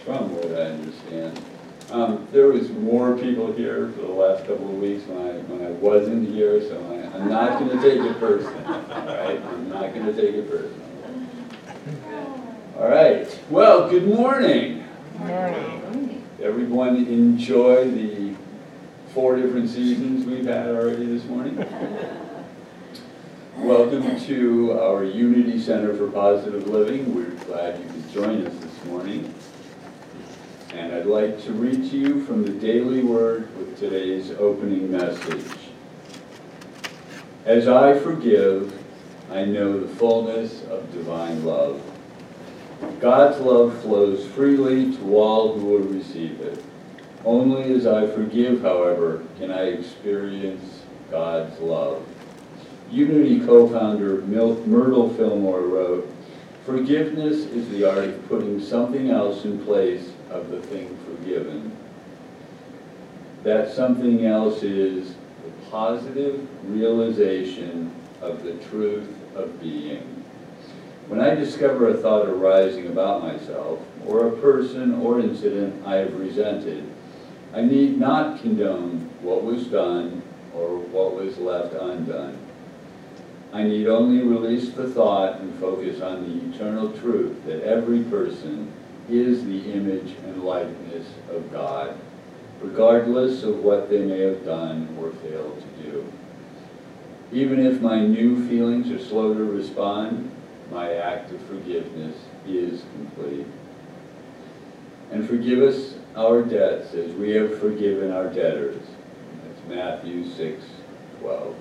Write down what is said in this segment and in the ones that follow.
from what I understand. There was more people here for the last couple of weeks when I wasn't here, so I'm not going to take it personally, all right? I'm not going to take it personally. All right, well, good morning. Good morning. Everyone enjoy the 4 different seasons we've had already this morning? Welcome to our Unity Center for Positive Living. We're glad you could join us this morning. And I'd like to read to you from the Daily Word with today's opening message. As I forgive, I know the fullness of divine love. God's love flows freely to all who will receive it. Only as I forgive, however, can I experience God's love. Unity co-founder Myrtle Fillmore wrote, "Forgiveness is the art of putting something else in place of the thing forgiven. That something else is the positive realization of the truth of being. When I discover a thought arising about myself, or a person or incident I have resented, I need not condone what was done or what was left undone. I need only release the thought and focus on the eternal truth that every person is the image and likeness of God, regardless of what they may have done or failed to do. Even if my new feelings are slow to respond, my act of forgiveness is complete. And forgive us our debts as we have forgiven our debtors." That's Matthew 6:12.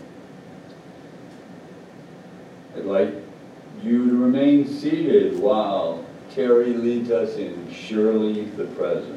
I'd like you to remain seated while Terry leads us in Surely the Presence.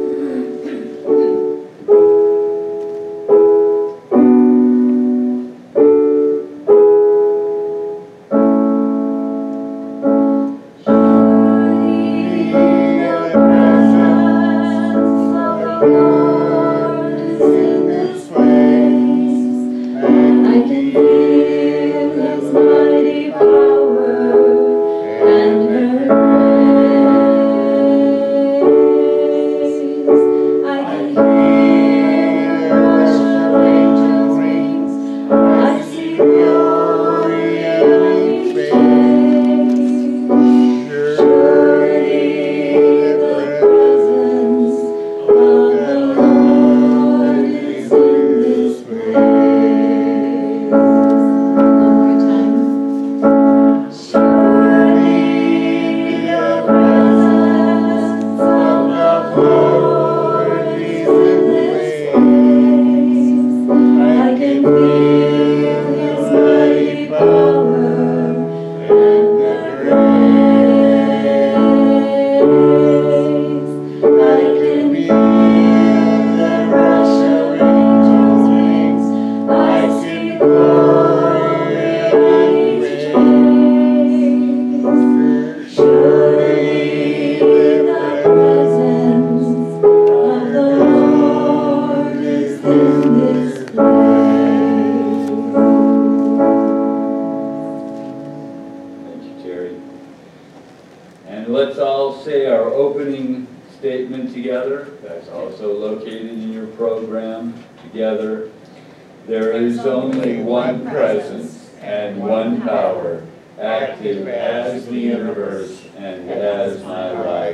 There is only one presence and one power, active as the universe and as my life,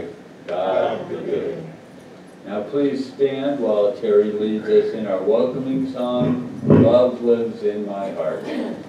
God the good. Now please stand while Terry leads us in our welcoming song, Love Lives in My Heart.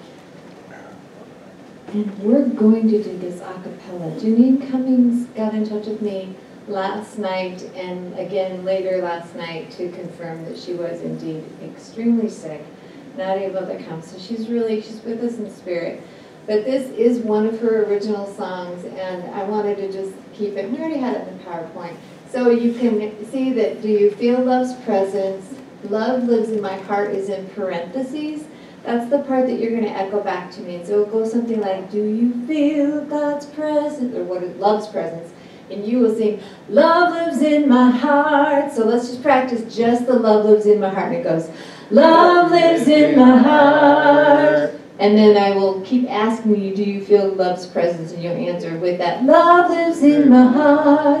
And we're going to do this a cappella. Janine Cummings got in touch with me last night and again later last night to confirm that she was indeed extremely sick, not able to come. So she's with us in spirit. But this is one of her original songs, and I wanted to just keep it. We already had it in PowerPoint. So you can see that, do you feel love's presence? Love lives in my heart is in parentheses. That's the part that you're going to echo back to me. And so it goes something like, do you feel God's presence? Or what is love's presence? And you will sing, love lives in my heart. So let's just practice just the love lives in my heart. And it goes, love lives in my heart. And then I will keep asking you, do you feel love's presence? And you'll answer with that, love lives in my heart.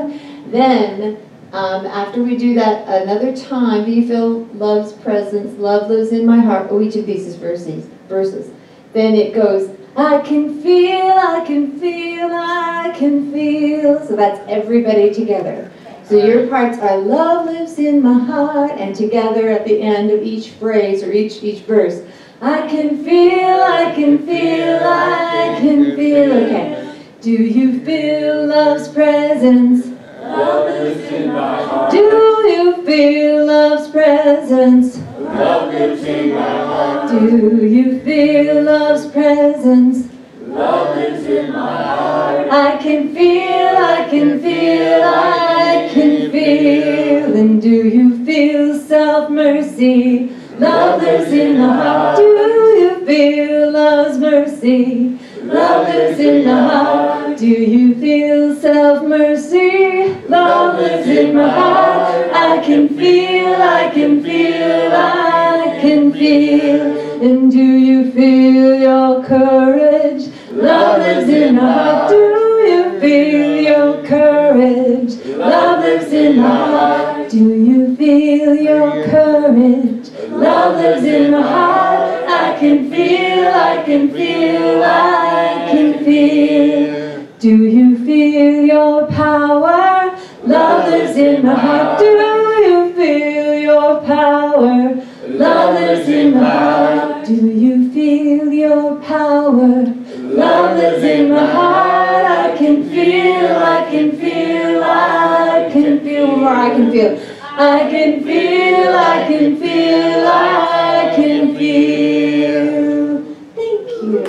Then, after we do that another time, do you feel love's presence? Love lives in my heart. Oh, each of these is verses. Then it goes, I can feel, I can feel, I can feel. So that's everybody together. So your parts are love lives in my heart, and together at the end of each phrase or each verse, I can feel, I can feel, I can feel. Okay. Do you feel love's presence? Love lives in my heart. Do you feel love's presence? Love lives in my heart. Do you feel love's presence? Love lives in my heart. I can feel, I can feel, I can feel. And do you feel self-mercy? Love lives in the heart. Do you feel love's mercy? Love lives in the heart. Do you feel self-mercy? Love lives in my heart. I can feel, I can feel, I can feel. And do you feel your courage? Love lives in my heart. Do you feel your courage? Love lives in my heart. Do you feel your courage? Love lives in my heart. I can feel, I can feel, I can feel. Do you feel your power? Love lives in my heart. Do you feel your power? Love lives in my heart. Do you feel your power? Love lives in my heart. I can feel, I can feel, I can feel. One more, I can feel. I can feel, I can feel, I can feel. Thank you.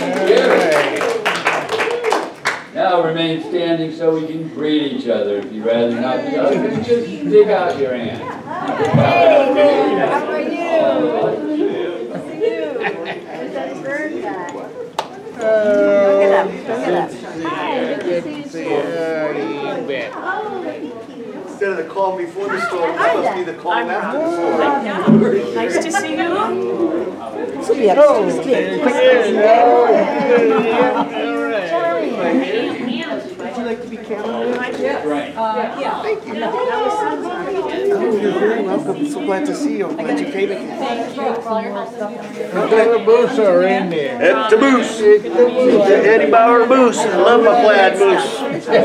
Now remain standing so we can greet each other. If you'd rather not be up, just stick out your hand. How are you? There's that bird guy. Look it up, look it up. Hi, good to see you. You bet. Instead of the calm before the storm, that must be the calm after the storm. Nice to see you. Would you like to be counted? Right. You're very welcome. So glad to see you. I'm glad you came again. The moose are in there. It's a moose. Eddie Bauer moose. I love my plaid moose.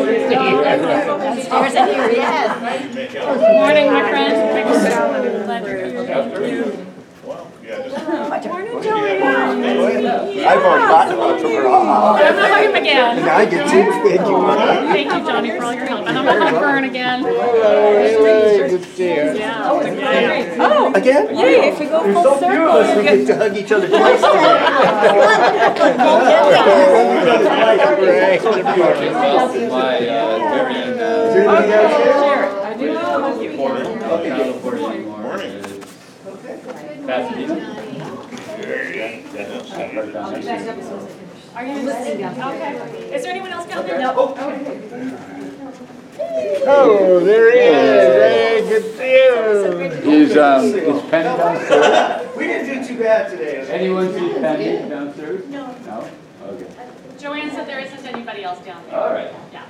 Good morning, my friend. Glad you're here. Morning, Joanne. I've already gotten one from her. I'm gonna hug him again. I get to. Thank you. Thank you, Johnny, for all your help. And I'm gonna hug Vern again. Good to see you. Yeah. Oh, Again? yay, if you go We're full so few of us, we get to hug each other twice today. My very I do love you. Pasadena. Are you listening? Okay. Is there anyone else down there? No. Oh, there he is. Hey, good to see you. Is Penny downstairs? We didn't do too bad today. Anyone see Penny downstairs? No. No? Okay. Joanne said there isn't anybody else down there. All right. Yeah.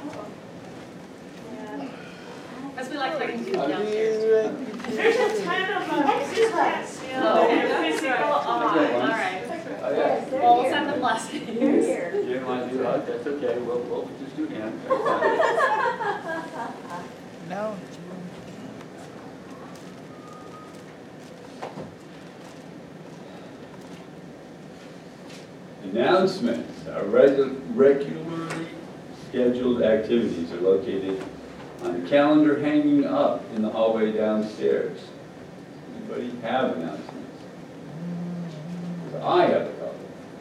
Because we like hugging people downstairs. There's a ton of physical. All right. Oh, yeah. Well, we'll send the blessings. You didn't want to do that? That's okay. We'll just do hands. No. Announcements. Our regularly scheduled activities are located on a calendar hanging up in the hallway downstairs. Anybody have announcements? I have a couple.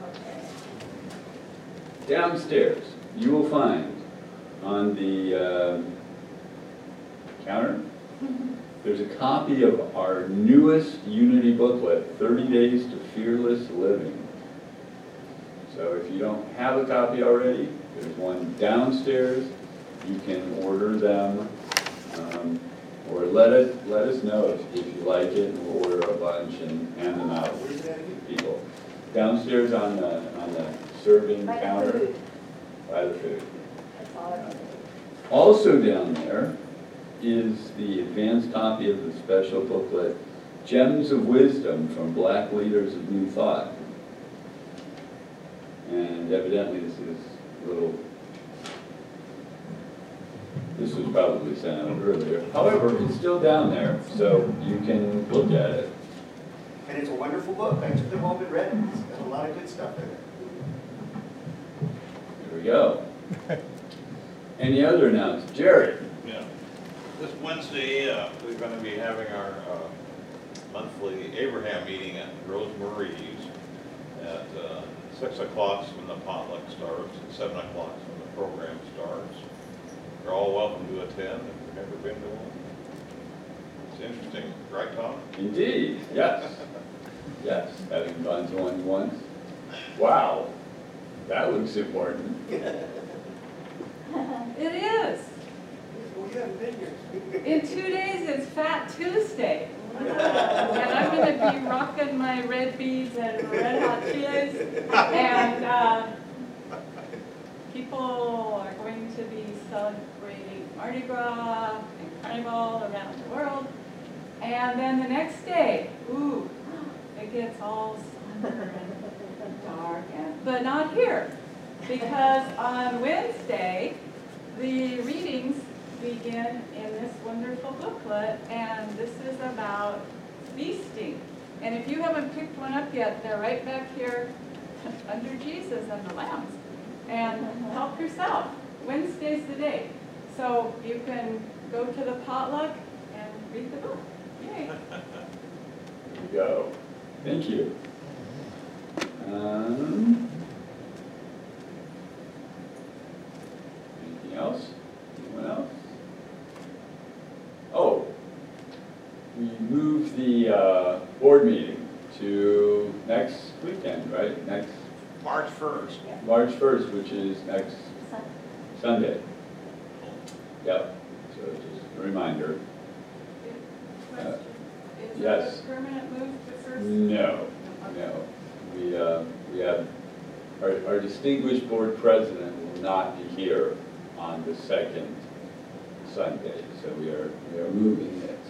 Downstairs, you will find on the counter, there's a copy of our newest Unity booklet, 30 Days to Fearless Living. So if you don't have a copy already, there's one downstairs. You can order them, or let us know if you like it, and we'll order a bunch and hand them out to people. Downstairs on the serving counter, by the food. Also down there is the advanced copy of the special booklet, Gems of Wisdom from Black Leaders of New Thought. And evidently this was probably sent out earlier. However, it's still down there, so you can look at it. And it's a wonderful book. I took the moment and read it. It's got a lot of good stuff in it. Here we go. Any other announcements? Jared? Yeah. This Wednesday, we're going to be having our monthly Abraham meeting at Rosemarie's at 6 o'clock when the potluck starts, and 7 o'clock when the program starts. You're all welcome to attend if you've never been to one. It's interesting, right, Tom? Indeed, yes. Yes, having gone to one once. Wow, that looks important. It is. Well, you haven't been here. In 2 days, it's Fat Tuesday. And I'm going to be rocking my red beads and red hot chilies. And people are going to be celebrating Mardi Gras and Carnival around the world. And then the next day, ooh, it gets all somber and dark, but not here. Because on Wednesday, the readings begin in this wonderful booklet, and this is about feasting. And if you haven't picked one up yet, they're right back here under Jesus and the lambs. And help yourself. Wednesday's the day. So you can go to the potluck and read the book. Yay. There we go. Thank you. Anything else? Anyone else? Oh, we moved the board meeting to next weekend, right? Next March 1st. March 1st, which is next Sunday. Yep, so just a reminder. Question. Is yes. it a permanent move to first? No, no. We have, our distinguished board president will not be here on the second Sunday, so we are moving it.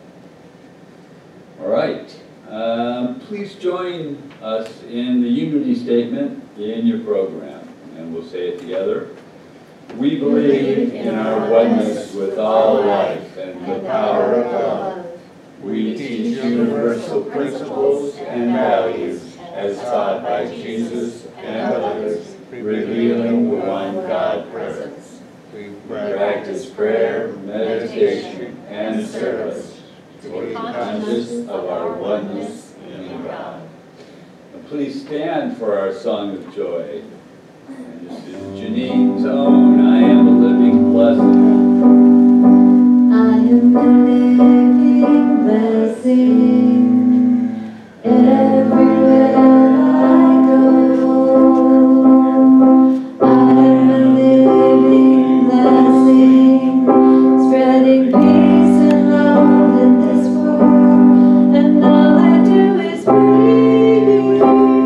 All right. Please join us in the unity statement in your program, and we'll say it together. We believe in our oneness with all life and the power of God. We teach universal principles and values as taught by Jesus and others, revealing the one God presence. We practice prayer, meditation, and service to be conscious of our oneness in God. And please stand for our song of joy. And this is Janine's own, I Am a Living Blessing. I am a living blessing everywhere I go. I am a living blessing, spreading peace and love in this world, and all I do is breathe.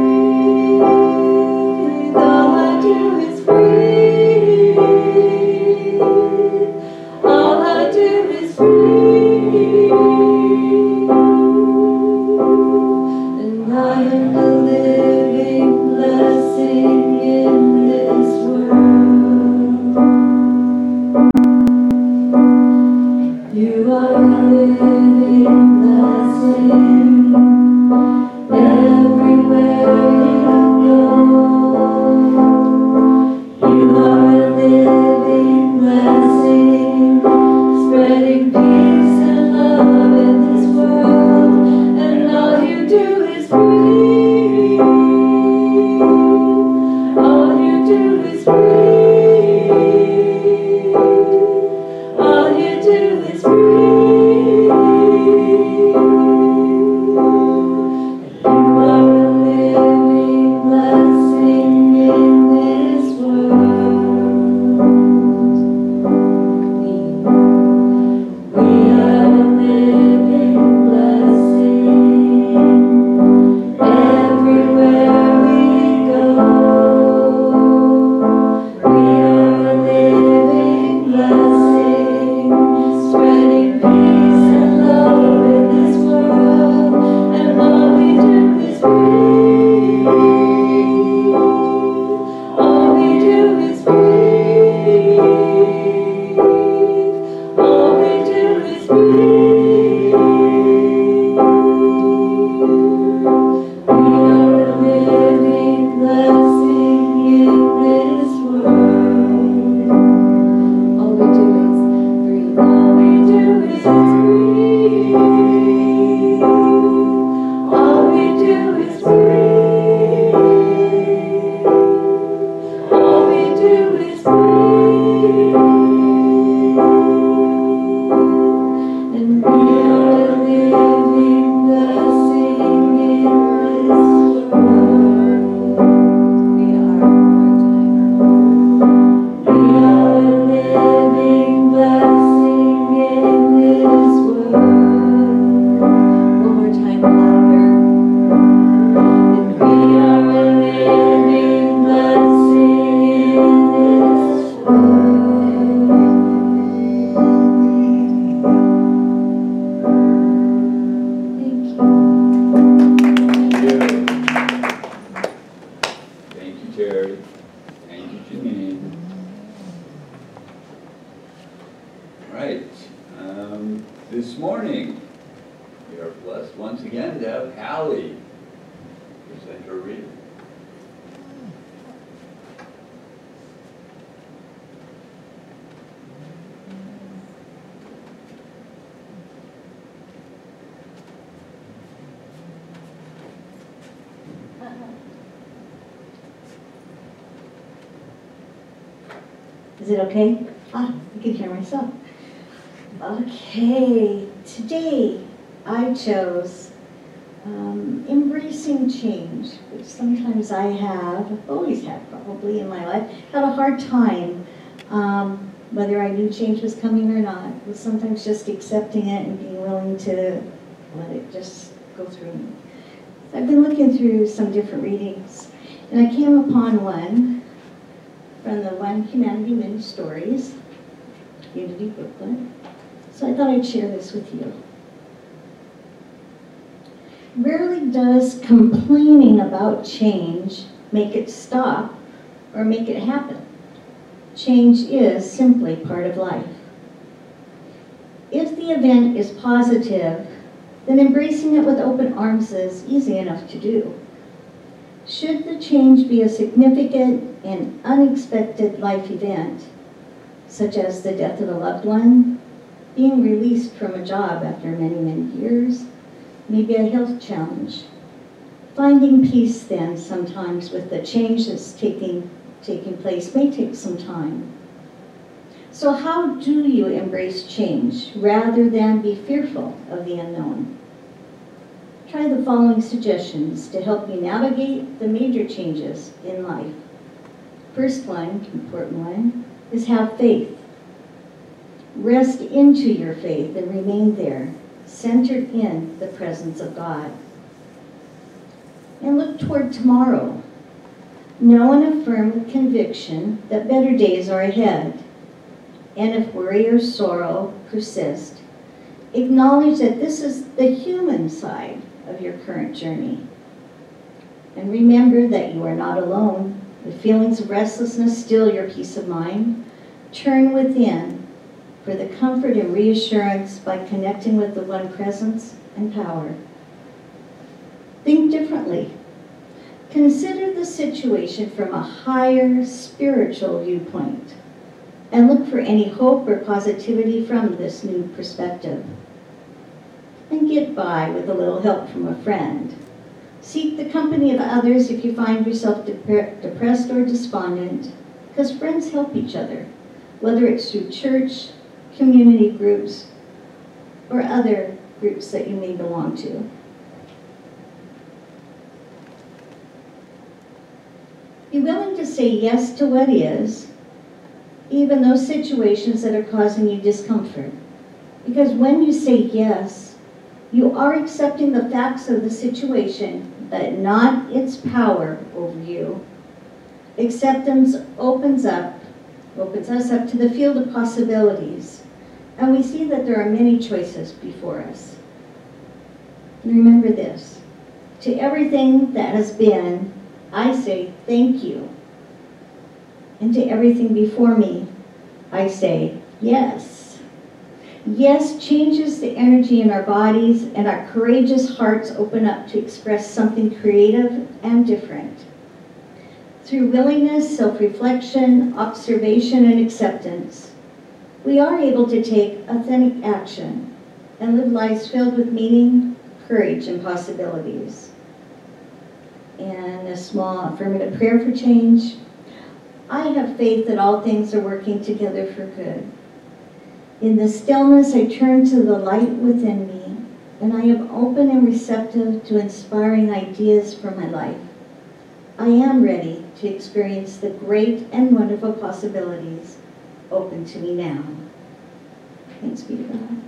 All I do is breathe. All I do is breathe. And I am a living blessing in this world. You are a living blessing everywhere you go. You are a living blessing, spreading peace and love in this world, and all you do is breathe. All you do is breathe. All you do is breathe. You are a living blessing in this world. We are a living blessing everywhere we go. We are a living blessing, spreading right. This morning, we are blessed once again to have Hallie present her reading. Is it okay? I can hear myself. Okay, today I chose embracing change, which sometimes I have, always have probably in my life, had a hard time, whether I knew change was coming or not, was sometimes just accepting it and being willing to let it just go through me. So I've been looking through some different readings, and I came upon one from the One Humanity Many Stories, Unity booklet. So I thought I'd share this with you. Rarely does complaining about change make it stop or make it happen. Change is simply part of life. If the event is positive, then embracing it with open arms is easy enough to do. Should the change be a significant and unexpected life event, such as the death of a loved one, being released from a job after many, many years, maybe a health challenge, finding peace then sometimes with the change that's taking place may take some time. So how do you embrace change rather than be fearful of the unknown? Try the following suggestions to help you navigate the major changes in life. First one, important one, is have faith. Rest into your faith and remain there, centered in the presence of God. And look toward tomorrow. Know and affirm with conviction that better days are ahead. And if worry or sorrow persist, acknowledge that this is the human side of your current journey. And remember that you are not alone. If feelings of restlessness steal your peace of mind, turn within for the comfort and reassurance by connecting with the one presence and power. Think differently. Consider the situation from a higher spiritual viewpoint and look for any hope or positivity from this new perspective. And get by with a little help from a friend. Seek the company of others if you find yourself depressed or despondent, because friends help each other, whether it's through church, community groups, or other groups that you may belong to. Be willing to say yes to what is, even those situations that are causing you discomfort. Because when you say yes, you are accepting the facts of the situation, but not its power over you. Acceptance opens us up to the field of possibilities, and we see that there are many choices before us. And remember this, to everything that has been, I say thank you. And to everything before me, I say yes. Yes changes the energy in our bodies, and our courageous hearts open up to express something creative and different. Through willingness, self-reflection, observation, and acceptance, we are able to take authentic action and live lives filled with meaning, courage, and possibilities. And a small affirmative prayer for change. I have faith that all things are working together for good. In the stillness, I turn to the light within me, and I am open and receptive to inspiring ideas for my life. I am ready to experience the great and wonderful possibilities open to me now. Thanks be to God.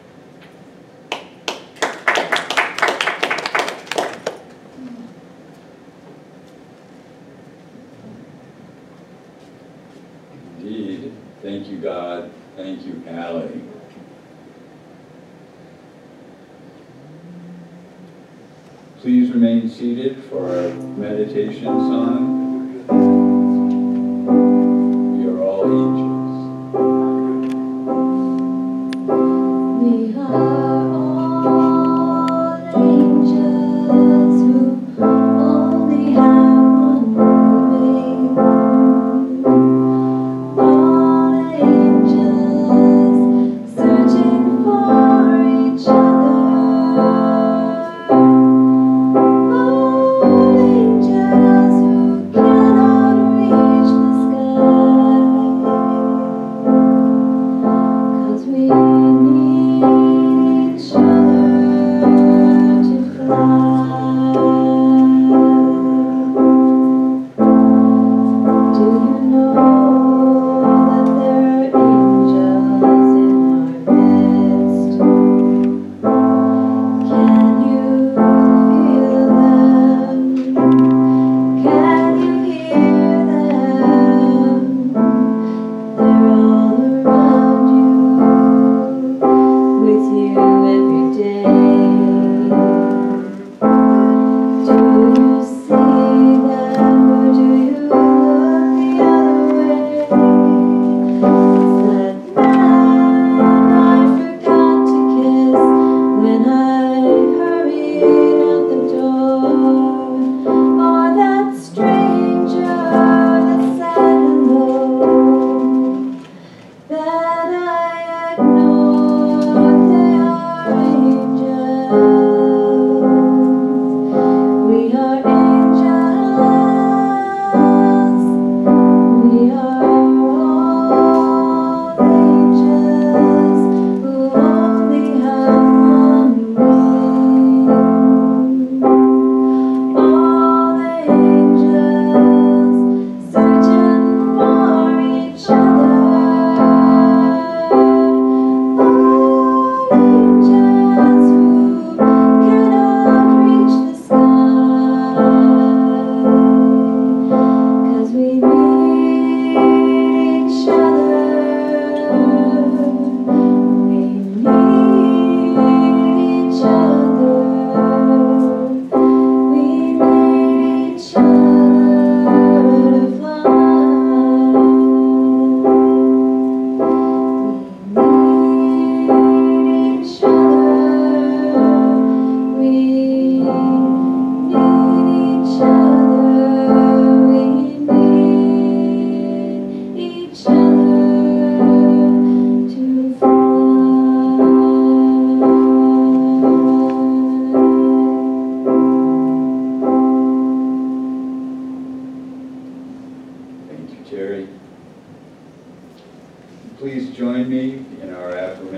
Indeed. Thank you, God. Thank you, Hallie. Please remain seated for our meditation song. We are all angels.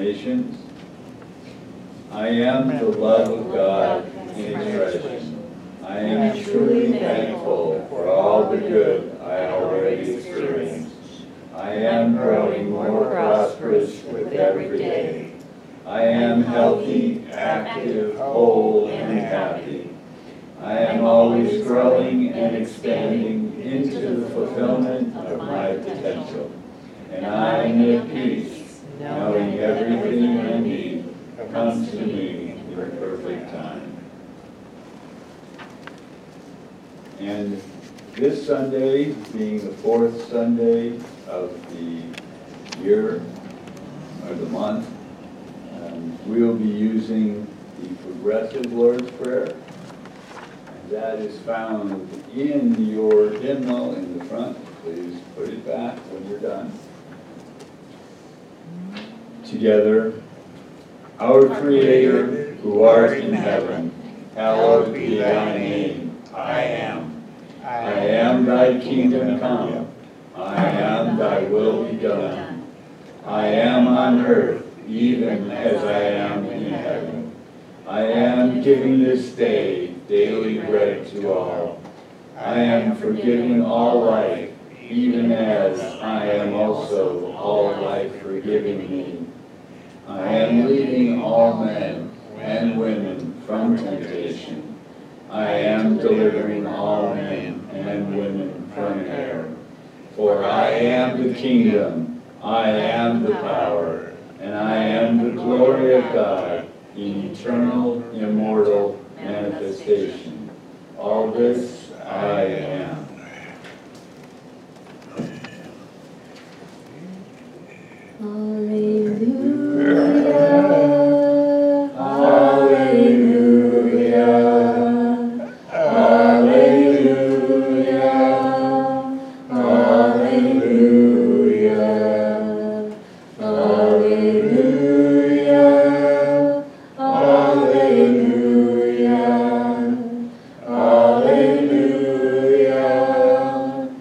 temptations. I am the love of God in expression. I am truly thankful for all the good I already experienced. I am growing more prosperous with every day. I am healthy, active, whole, and happy. I am always growing and expanding into the fulfillment of my potential. And I am at peace, knowing everything I need comes to me in perfect time. And this Sunday, being the fourth Sunday of the year, or the month, we will be using the Progressive Lord's Prayer. And that is found in your hymnal in the front. Please put it back when you're done. Together, our Creator, who art in heaven, hallowed be thy name. I am. I am thy kingdom come. I am thy will be done. I am on earth, even as I am in heaven. I am giving this day daily bread to all. I am forgiving all life, even as I am also all life forgiving me. I am leading all men and women from temptation. I am delivering all men and women from error. For I am the kingdom, I am the power, and I am the glory of God in eternal, immortal manifestation. All this I am. Hallelujah. Hallelujah. Hallelujah. Hallelujah. Hallelujah. Hallelujah. Hallelujah.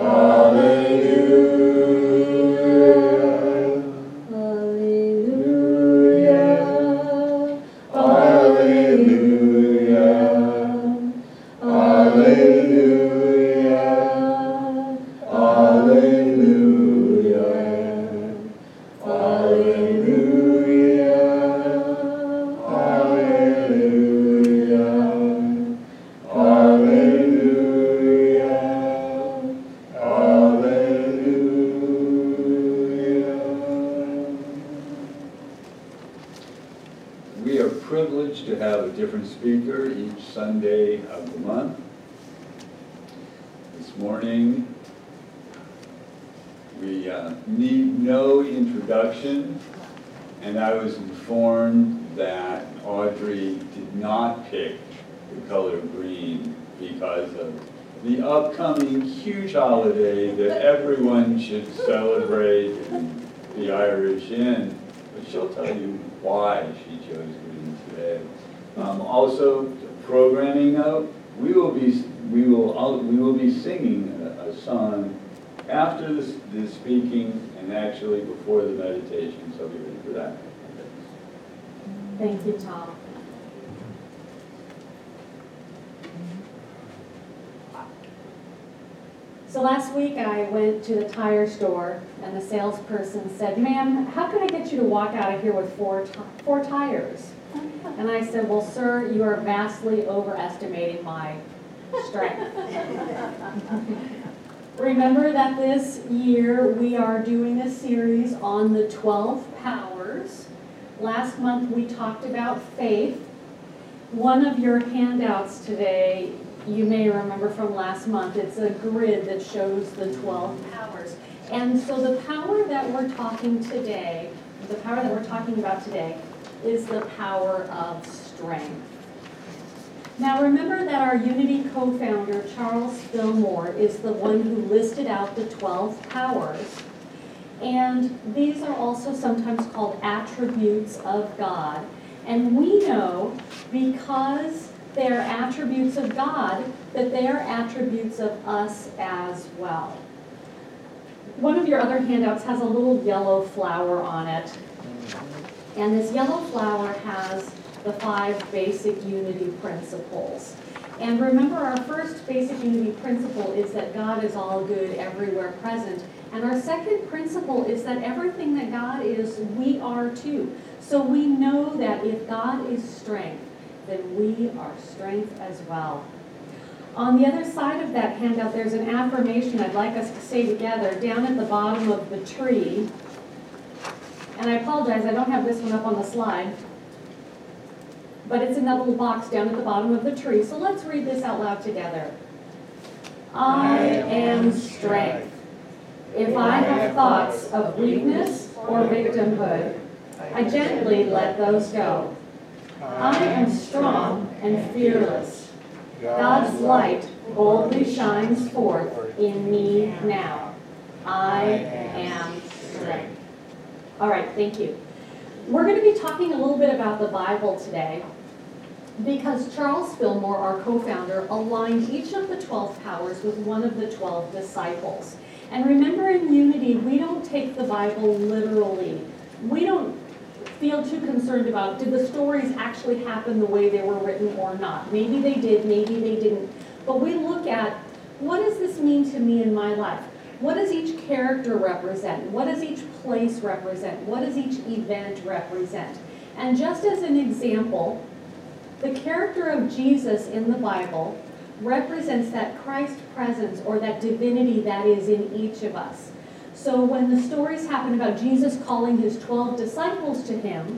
We are privileged to have a different speaker each Sunday of the month. This morning, we need no introduction, and I was informed that Audrey did not pick the color green because of the upcoming huge holiday that everyone should celebrate and be Irish in. But she'll tell you why she chose green today. Also, programming note: we will be singing a song after the speaking and actually before the meditation. So be ready for that. Thank you, Tom. So last week I went to the tire store and the salesperson said, "Ma'am, how can I get you to walk out of here with four tires?" And I said, "Well, sir, you are vastly overestimating my strength." Remember that this year we are doing a series on the 12 powers. Last month we talked about faith. One of your handouts today, you may remember from last month, it's a grid that shows the 12 powers. And so the power that we're talking about today is the power of strength. Now remember that our Unity co-founder, Charles Fillmore, is the one who listed out the 12 powers. And these are also sometimes called attributes of God. And we know, because they are attributes of God, that they are attributes of us as well. One of your other handouts has a little yellow flower on it. And this yellow flower has the 5 basic unity principles. And remember, our first basic unity principle is that God is all good, everywhere present. And our second principle is that everything that God is, we are too. So we know that if God is strength, then we are strength as well. On the other side of that handout, there's an affirmation I'd like us to say together down at the bottom of the tree. And I apologize, I don't have this one up on the slide. But it's in that little box down at the bottom of the tree. So let's read this out loud together. I am strength. If I have thoughts of weakness or victimhood, I gently let those go. I am strong and fearless. God's light boldly shines forth in me now. I am strength. All right, thank you. We're going to be talking a little bit about the Bible today because Charles Fillmore, our co-founder, aligned each of the 12 powers with one of the 12 disciples. And remember, in Unity, we don't take the Bible literally. We don't feel too concerned about, did the stories actually happen the way they were written or not? Maybe they did, maybe they didn't. But we look at, what does this mean to me in my life? What does each character represent? What does each place represent? What does each event represent? And just as an example, the character of Jesus in the Bible represents that Christ presence or that divinity that is in each of us. So when the stories happen about Jesus calling his 12 disciples to him,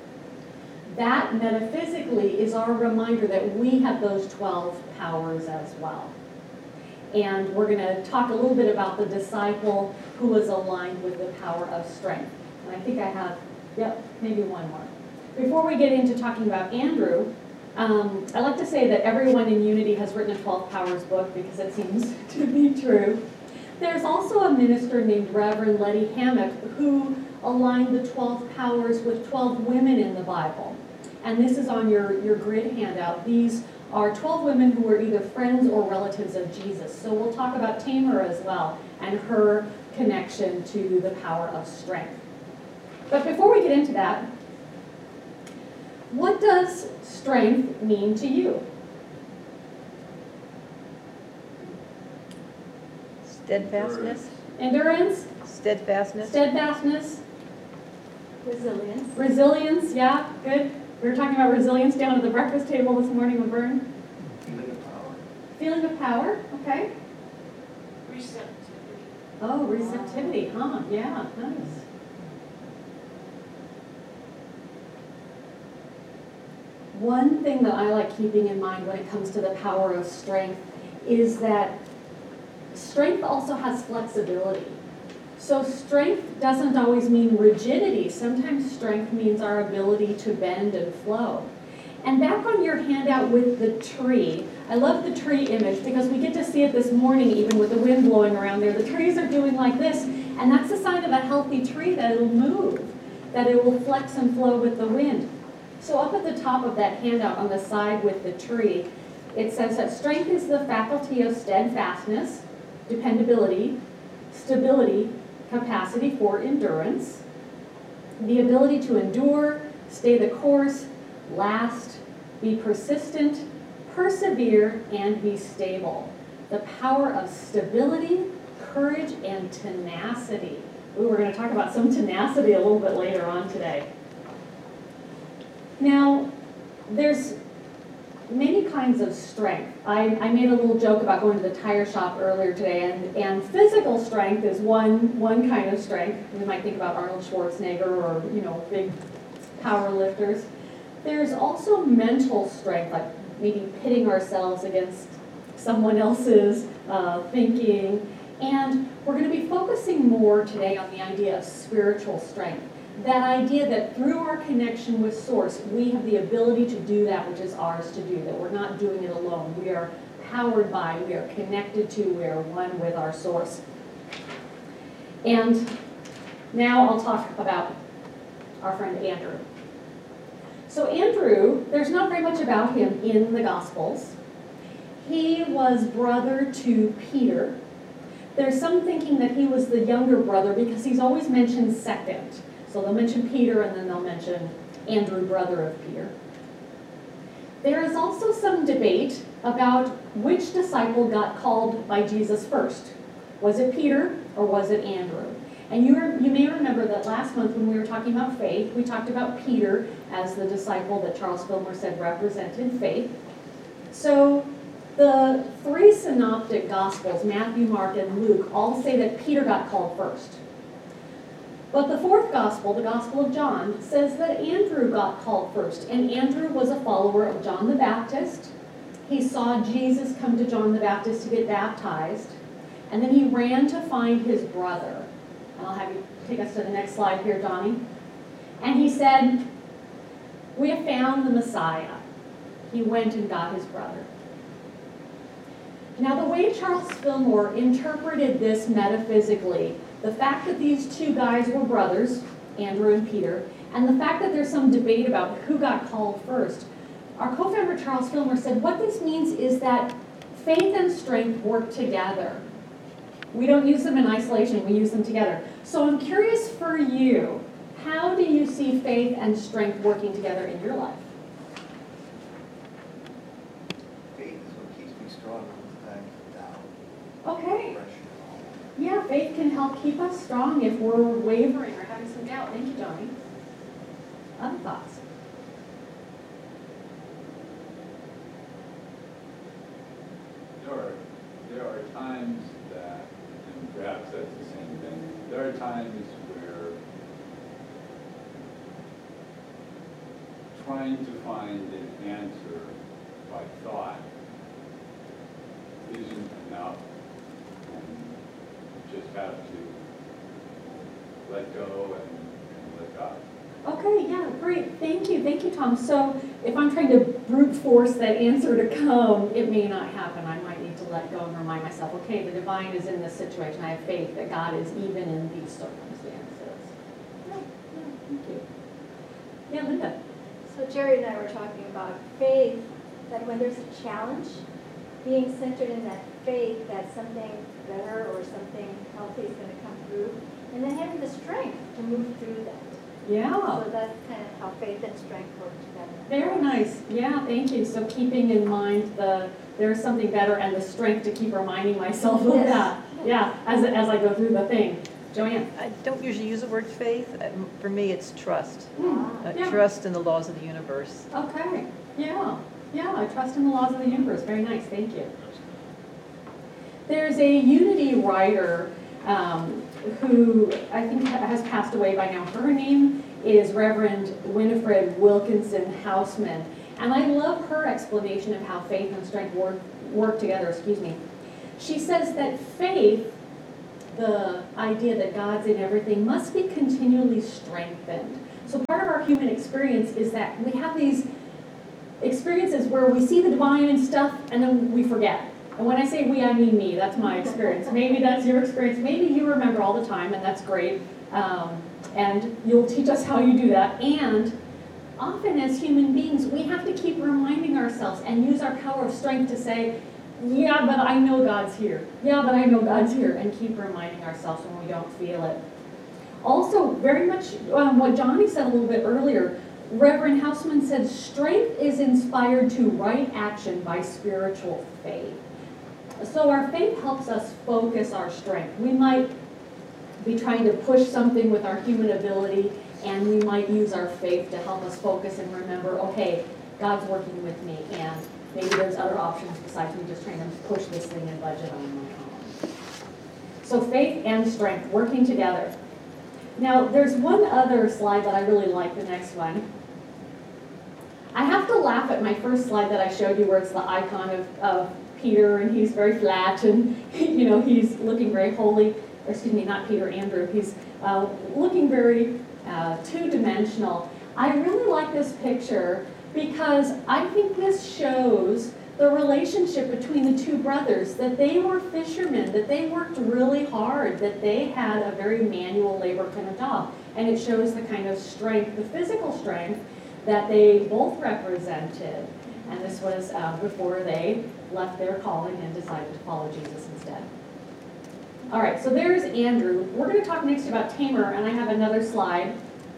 that metaphysically is our reminder that we have those 12 powers as well. And we're going to talk a little bit about the disciple who was aligned with the power of strength. And I think I have, maybe one more. Before we get into talking about Andrew, I like to say that everyone in Unity has written a 12 Powers book because it seems to be true. There's also a minister named Reverend Letty Hammock who aligned the 12 powers with 12 women in the Bible. And this is on your grid handout. These are 12 women who were either friends or relatives of Jesus. So we'll talk about Tamar as well and her connection to the power of strength. But before we get into that, what does strength mean to you? Steadfastness. Endurance? Steadfastness. Steadfastness? Resilience. Resilience, yeah, good. We were talking about resilience down at the breakfast table this morning with Vern. Feeling of power. Feeling of power, okay. Receptivity. Oh, receptivity, huh? Yeah, nice. One thing that I like keeping in mind when it comes to the power of strength is that strength also has flexibility. So strength doesn't always mean rigidity. Sometimes strength means our ability to bend and flow. And back on your handout with the tree, I love the tree image because we get to see it this morning even with the wind blowing around there. The trees are doing like this, and that's a sign of a healthy tree that it'll move, that it will flex and flow with the wind. So up at the top of that handout on the side with the tree, it says that strength is the faculty of steadfastness, dependability, stability, capacity for endurance, the ability to endure, stay the course, last, be persistent, persevere, and be stable. The power of stability, courage, and tenacity. Ooh, we're going to talk about some tenacity a little bit later on today. Now, there's many kinds of strength. I made a little joke about going to the tire shop earlier today, and physical strength is one kind of strength. We might think about Arnold Schwarzenegger or, big power lifters. There's also mental strength, like maybe pitting ourselves against someone else's thinking. And we're going to be focusing more today on the idea of spiritual strength. That idea that through our connection with Source, we have the ability to do that which is ours to do, that we're not doing it alone. We are powered by, we are connected to, we are one with our Source. And now I'll talk about our friend Andrew. So Andrew, there's not very much about him in the Gospels. He was brother to Peter. There's some thinking that he was the younger brother because he's always mentioned second. So they'll mention Peter and then they'll mention Andrew, brother of Peter. There is also some debate about which disciple got called by Jesus first. Was it Peter or was it Andrew? And you may remember that last month when we were talking about faith, we talked about Peter as the disciple that Charles Fillmore said represented faith. So the three synoptic gospels, Matthew, Mark, and Luke, all say that Peter got called first. But the fourth gospel, the Gospel of John, says that Andrew got called first. And Andrew was a follower of John the Baptist. He saw Jesus come to John the Baptist to get baptized. And then he ran to find his brother. And I'll have you take us to the next slide here, Donnie. And he said, "We have found the Messiah." He went and got his brother. Now, the way Charles Fillmore interpreted this metaphysically, the fact that these two guys were brothers, Andrew and Peter, and the fact that there's some debate about who got called first, our co-founder Charles Fillmore said what this means is that faith and strength work together. We don't use them in isolation, we use them together. So I'm curious for you, how do you see faith and strength working together in your life? Faith is what keeps me strong when times are down. Okay. Pressure. Yeah, faith can help keep us strong if we're wavering or having some doubt. Thank you, Johnny. Other thoughts? There are times that, and perhaps that's the same thing, there are times where trying to find an answer by thought isn't enough. And just have to let go and let God. Okay, yeah, great. Thank you, Tom. So if I'm trying to brute force that answer to come, it may not happen. I might need to let go and remind myself, okay, the divine is in this situation. I have faith that God is even in these circumstances. Yeah, thank you. Yeah, Linda. So Jerry and I were talking about faith, that when there's a challenge, being centered in that faith that something better or something healthy is going to come through, and then having the strength to move through that. Yeah. So that's kind of how faith and strength work together. Very nice. Yeah, thank you. So keeping in mind there's something better and the strength to keep reminding myself of that. Yeah, as I go through the thing. Joanne. I don't usually use the word faith. For me, it's trust. Yeah. Trust in the laws of the universe. Okay. Yeah. I trust in the laws of the universe. Very nice. Thank you. There's a Unity writer who I think has passed away by now. Her name is Reverend Winifred Wilkinson Hausman. And I love her explanation of how faith and strength work together. She says that faith, the idea that God's in everything, must be continually strengthened. So part of our human experience is that we have these experiences where we see the divine and stuff and then we forget. And when I say we, I mean me. That's my experience. Maybe that's your experience. Maybe you remember all the time, and that's great. And you'll teach us how you do that. And often as human beings, we have to keep reminding ourselves and use our power of strength to say, yeah, but I know God's here. Yeah, but I know God's here. And keep reminding ourselves when we don't feel it. Also, very much what Johnny said a little bit earlier, Reverend Hausman said, strength is inspired to right action by spiritual faith. So our faith helps us focus our strength. We might be trying to push something with our human ability, and we might use our faith to help us focus and remember, okay, God's working with me, and maybe there's other options besides me just trying to push this thing and budget on my own. So faith and strength working together. Now, there's one other slide that I really like, the next one. I have to laugh at my first slide that I showed you where it's the icon of Peter, and he's very flat, and he's looking very holy. Or excuse me, not Peter, Andrew. He's looking very two-dimensional. I really like this picture because I think this shows the relationship between the two brothers, that they were fishermen, that they worked really hard, that they had a very manual labor kind of job. And it shows the kind of strength, the physical strength, that they both represented. And this was before they left their calling and decided to follow Jesus instead. All right, so there's Andrew. We're going to talk next about Tamar, and I have another slide.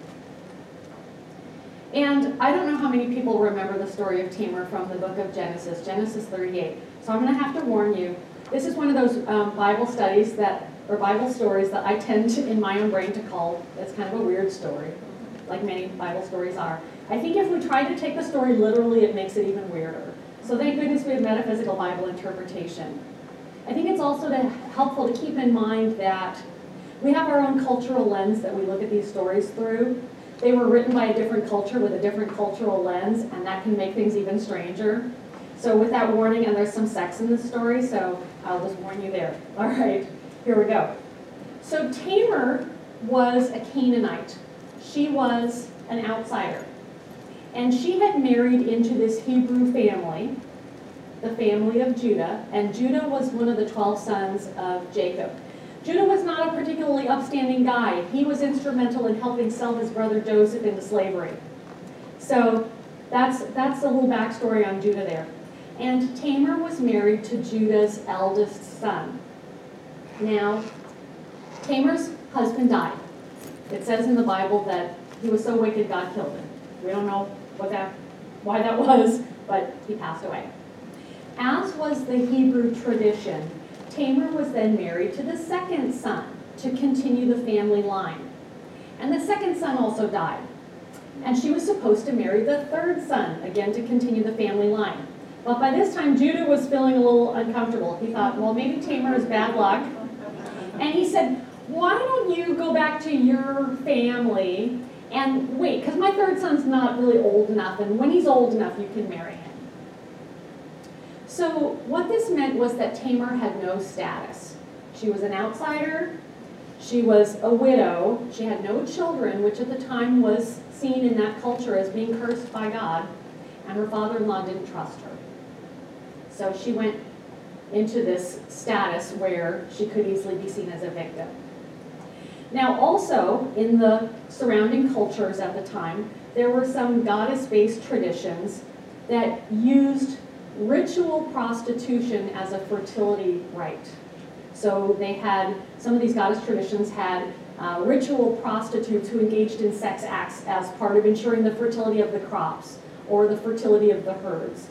And I don't know how many people remember the story of Tamar from the book of Genesis, Genesis 38. So I'm going to have to warn you, this is one of those Bible stories that I tend to, in my own brain, to call, it's kind of a weird story, like many Bible stories are. I think if we try to take the story literally, it makes it even weirder. So thank goodness we have metaphysical Bible interpretation. I think it's also helpful to keep in mind that we have our own cultural lens that we look at these stories through. They were written by a different culture with a different cultural lens, and that can make things even stranger. So with that warning, and there's some sex in the story, so I'll just warn you there. All right, here we go. So Tamar was a Canaanite. She was an outsider. And she had married into this Hebrew family, the family of Judah, and Judah was one of the 12 sons of Jacob. Judah was not a particularly upstanding guy. He was instrumental in helping sell his brother Joseph into slavery. So that's a little backstory on Judah there. And Tamar was married to Judah's eldest son. Now, Tamar's husband died. It says in the Bible that he was so wicked God killed him. We don't know why that was, but he passed away. As was the Hebrew tradition, Tamar was then married to the second son to continue the family line. And the second son also died. And she was supposed to marry the third son, again to continue the family line. But by this time, Judah was feeling a little uncomfortable. He thought, well, maybe Tamar is bad luck. And he said, why don't you go back to your family and wait, because my third son's not really old enough, and when he's old enough, you can marry him. So what this meant was that Tamar had no status. She was an outsider, she was a widow, she had no children, which at the time was seen in that culture as being cursed by God, and her father-in-law didn't trust her. So she went into this status where she could easily be seen as a victim. Now also, in the surrounding cultures at the time, there were some goddess-based traditions that used ritual prostitution as a fertility rite. So they had, some of these goddess traditions had ritual prostitutes who engaged in sex acts as part of ensuring the fertility of the crops or the fertility of the herds.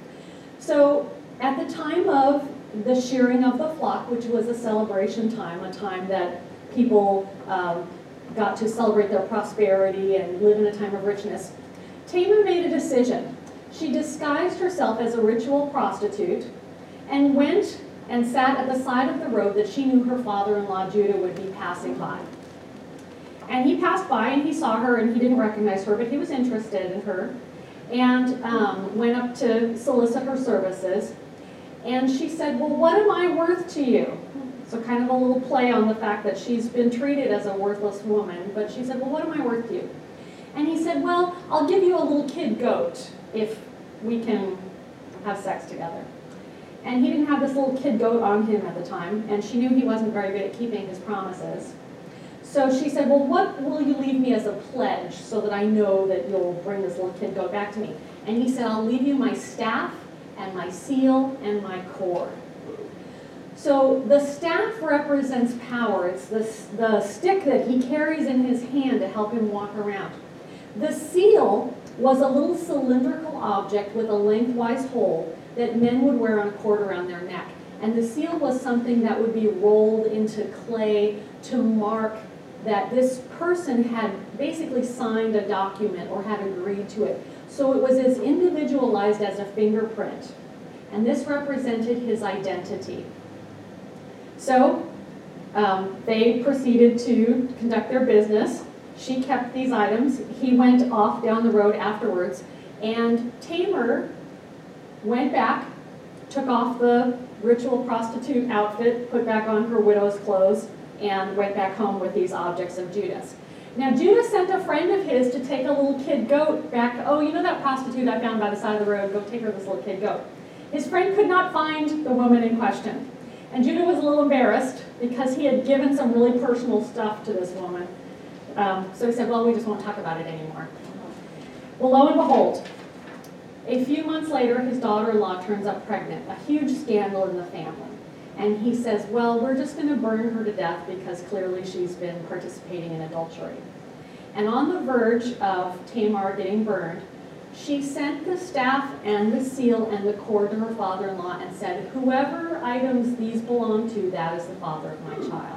So at the time of the shearing of the flock, which was a celebration time, a time that people got to celebrate their prosperity and live in a time of richness, Tamar made a decision. She disguised herself as a ritual prostitute and went and sat at the side of the road that she knew her father-in-law Judah would be passing by. And he passed by and he saw her and he didn't recognize her, but he was interested in her and went up to solicit her services. And she said, well, what am I worth to you? So kind of a little play on the fact that she's been treated as a worthless woman, but she said, well, what am I worth to you? And he said, well, I'll give you a little kid goat if we can have sex together. And he didn't have this little kid goat on him at the time, and she knew he wasn't very good at keeping his promises. So she said, well, what will you leave me as a pledge so that I know that you'll bring this little kid goat back to me? And he said, I'll leave you my staff and my seal and my cord. So the staff represents power. It's the stick that he carries in his hand to help him walk around. The seal was a little cylindrical object with a lengthwise hole that men would wear on a cord around their neck. And the seal was something that would be rolled into clay to mark that this person had basically signed a document or had agreed to it. So it was as individualized as a fingerprint. And this represented his identity. So they proceeded to conduct their business. She kept these items. He went off down the road afterwards. And Tamar went back, took off the ritual prostitute outfit, put back on her widow's clothes, and went back home with these objects of Judah's. Now Judah sent a friend of his to take a little kid goat back. Oh, you know that prostitute I found by the side of the road? Go take her this little kid goat. His friend could not find the woman in question. And Judah was a little embarrassed because he had given some really personal stuff to this woman. So he said, well, we just won't talk about it anymore. Well, lo and behold, a few months later, his daughter-in-law turns up pregnant, a huge scandal in the family. And he says, well, we're just going to burn her to death because clearly she's been participating in adultery. And on the verge of Tamar getting burned, she sent the staff and the seal and the cord to her father-in-law and said, whoever items these belong to, that is the father of my child.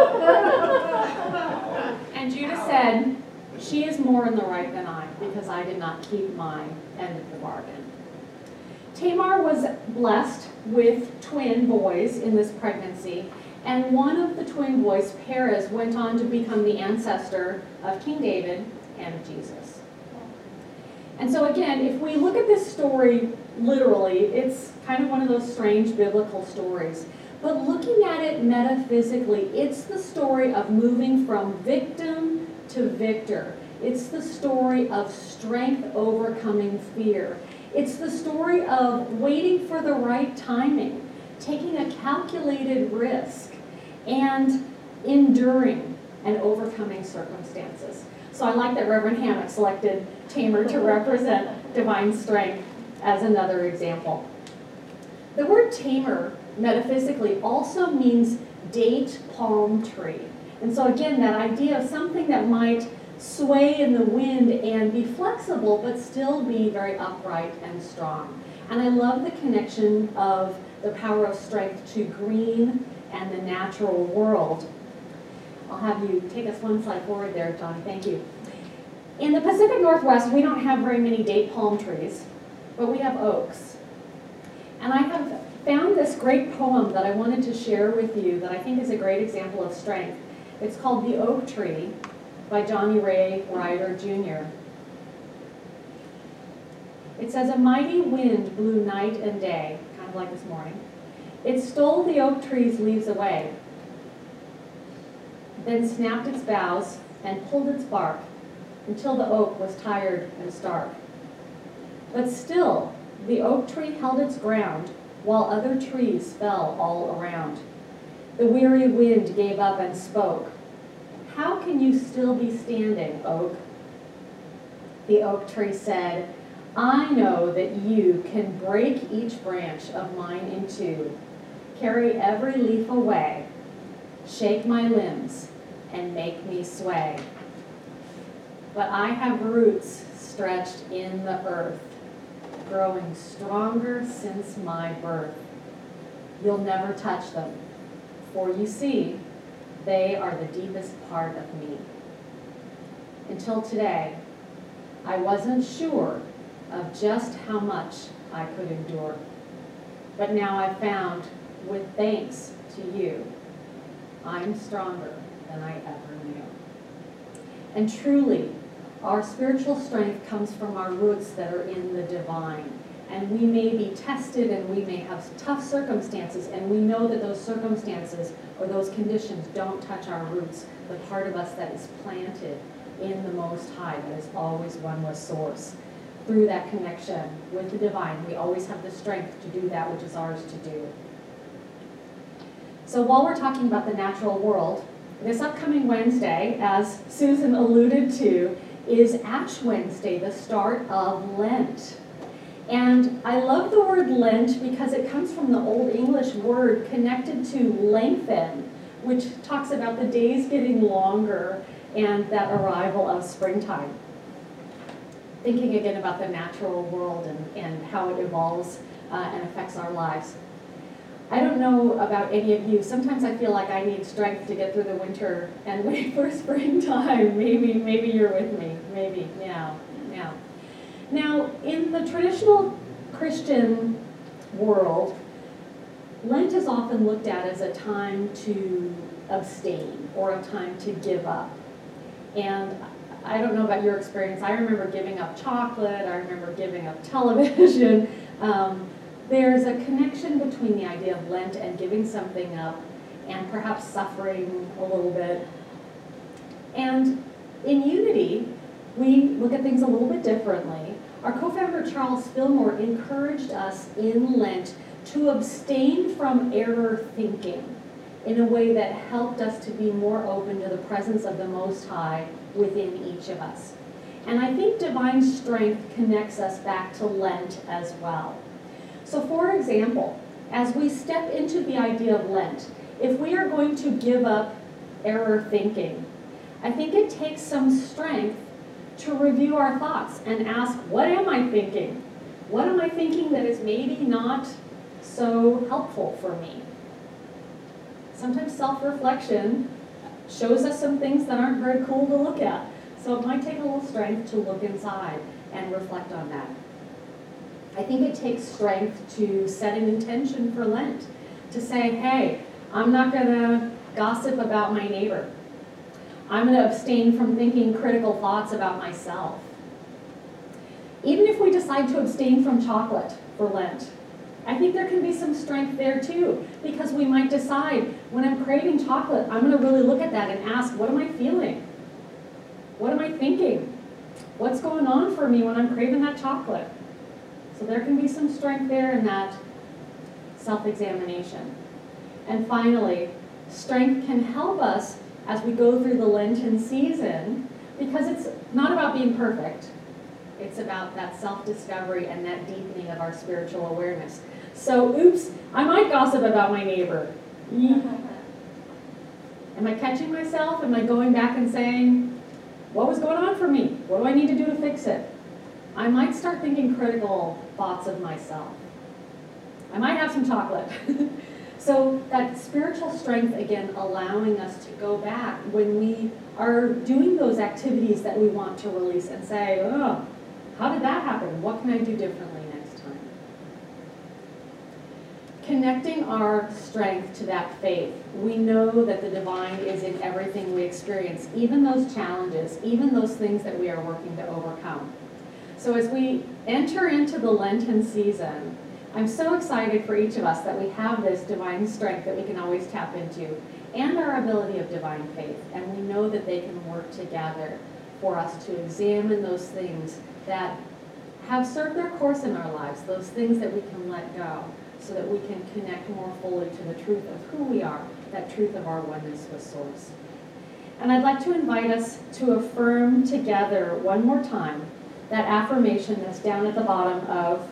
And Judah said, she is more in the right than I, because I did not keep my end of the bargain. Tamar was blessed with twin boys in this pregnancy, and one of the twin boys, Perez, went on to become the ancestor of King David and of Jesus. And so again, if we look at this story literally, it's kind of one of those strange biblical stories. But looking at it metaphysically, it's the story of moving from victim to victor. It's the story of strength overcoming fear. It's the story of waiting for the right timing, taking a calculated risk, and enduring and overcoming circumstances. So I like that Reverend Hammock selected Tamar to represent divine strength as another example. The word Tamar, metaphysically, also means date palm tree. And so again, that idea of something that might sway in the wind and be flexible, but still be very upright and strong. And I love the connection of the power of strength to green and the natural world. I'll have you take us one slide forward there, Johnny. Thank you. In the Pacific Northwest, we don't have very many date palm trees, but we have oaks. And I have found this great poem that I wanted to share with you that I think is a great example of strength. It's called The Oak Tree by Johnny Ray Ryder Jr. It says, a mighty wind blew night and day, kind of like this morning. It stole the oak tree's leaves away, then snapped its boughs and pulled its bark until the oak was tired and stark. But still, the oak tree held its ground while other trees fell all around. The weary wind gave up and spoke. How can you still be standing, oak? The oak tree said, I know that you can break each branch of mine in two, carry every leaf away, shake my limbs, and make me sway. But I have roots stretched in the earth, growing stronger since my birth. You'll never touch them, for you see, they are the deepest part of me. Until today, I wasn't sure of just how much I could endure. But now I've found, with thanks to you, I'm stronger than I ever knew. And truly, our spiritual strength comes from our roots that are in the divine. And we may be tested and we may have tough circumstances, and we know that those circumstances or those conditions don't touch our roots, the part of us that is planted in the Most High, that is always one with Source. Through that connection with the divine, we always have the strength to do that which is ours to do. So while we're talking about the natural world, this upcoming Wednesday, as Susan alluded to, is Ash Wednesday, the start of Lent. And I love the word Lent because it comes from the Old English word connected to lengthen, which talks about the days getting longer and that arrival of springtime. Thinking again about the natural world and how it evolves and affects our lives. I don't know about any of you. Sometimes I feel like I need strength to get through the winter and wait for springtime. Maybe you're with me. Maybe. Yeah. Now, in the traditional Christian world, Lent is often looked at as a time to abstain or a time to give up. And I don't know about your experience. I remember giving up chocolate. I remember giving up television. There's a connection between the idea of Lent and giving something up and perhaps suffering a little bit. And in Unity, we look at things a little bit differently. Our co-founder Charles Fillmore encouraged us in Lent to abstain from error thinking in a way that helped us to be more open to the presence of the Most High within each of us. And I think divine strength connects us back to Lent as well. So for example, as we step into the idea of Lent, if we are going to give up error thinking, I think it takes some strength to review our thoughts and ask, what am I thinking? What am I thinking that is maybe not so helpful for me? Sometimes self-reflection shows us some things that aren't very cool to look at. So it might take a little strength to look inside and reflect on that. I think it takes strength to set an intention for Lent, to say, hey, I'm not going to gossip about my neighbor. I'm going to abstain from thinking critical thoughts about myself. Even if we decide to abstain from chocolate for Lent, I think there can be some strength there too, because we might decide, when I'm craving chocolate, I'm going to really look at that and ask, what am I feeling? What am I thinking? What's going on for me when I'm craving that chocolate? So there can be some strength there in that self-examination. And finally, strength can help us as we go through the Lenten season, because it's not about being perfect. It's about that self-discovery and that deepening of our spiritual awareness. So, oops, I might gossip about my neighbor. Am I catching myself? Am I going back and saying, what was going on for me? What do I need to do to fix it? I might start thinking critical thoughts of myself. I might have some chocolate. So that spiritual strength, again, allowing us to go back when we are doing those activities that we want to release and say, oh, how did that happen? What can I do differently next time? Connecting our strength to that faith, we know that the divine is in everything we experience, even those challenges, even those things that we are working to overcome. So as we enter into the Lenten season, I'm so excited for each of us that we have this divine strength that we can always tap into, and our ability of divine faith. And we know that they can work together for us to examine those things that have served their course in our lives, those things that we can let go, so that we can connect more fully to the truth of who we are, that truth of our oneness with Source. And I'd like to invite us to affirm together one more time that affirmation that's down at the bottom of